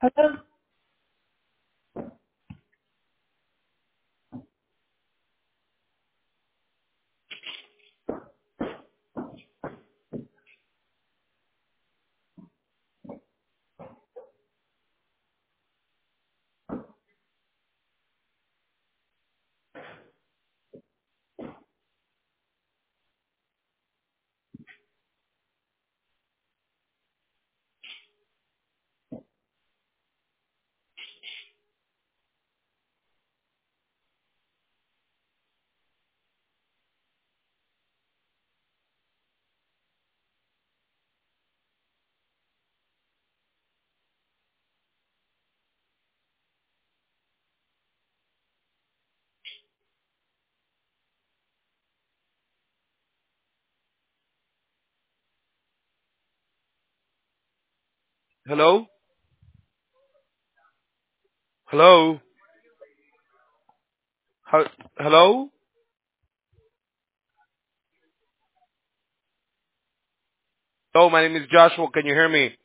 Hello? Hello? Hello? Hello? Hello, my name is Joshua. Can you hear me?